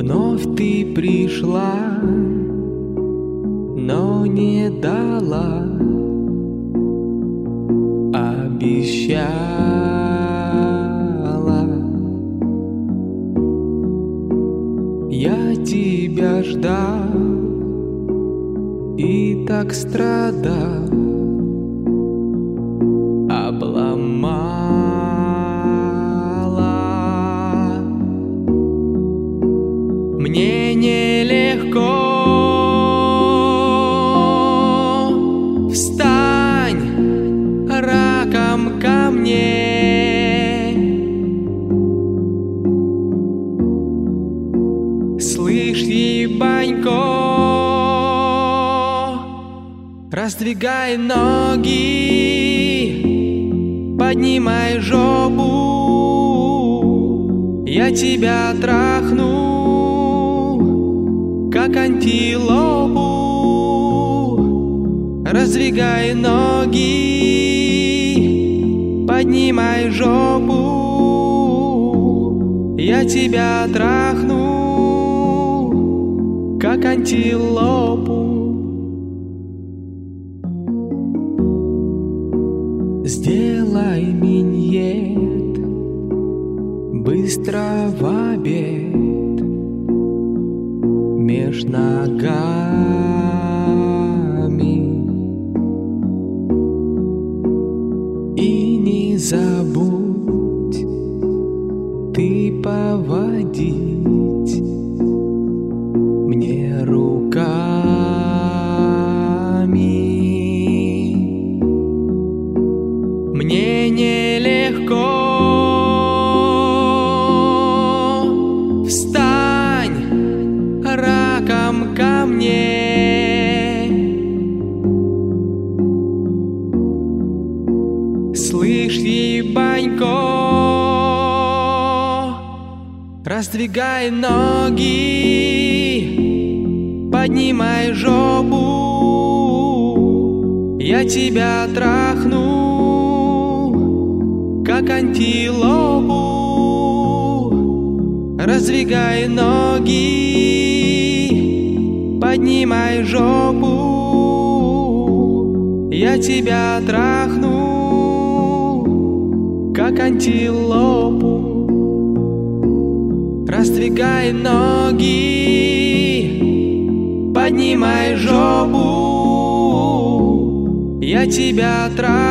Вновь ты пришла, но не дала, обещала. Я тебя ждал и так страдал, обломала. Мне нелегко. Встань раком ко мне. Слышь, ебанько, раздвигай ноги, поднимай жопу, я тебя трахну, как антилопу. Раздвигай ноги, поднимай жопу, я тебя трахну, как антилопу. Сделай миньет, быстро в обед, меж ногами. И не забудь ты поводить мне руками. Мне нелегко. Встань раком ко мне. Слышь, ебанько, раздвигай ноги, поднимай жопу, я тебя трахну, как антилопу. Раздвигай ноги, поднимай жопу, я тебя трахну, как антилопу. Раздвигай ноги, поднимай жопу, я тебя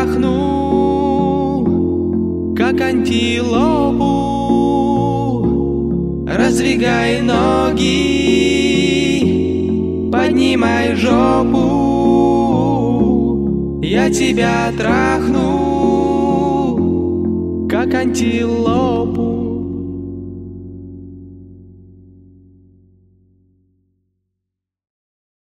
трахну, как антилопу. Раздвигай ноги, поднимай жопу, я тебя трахну, как антилопу.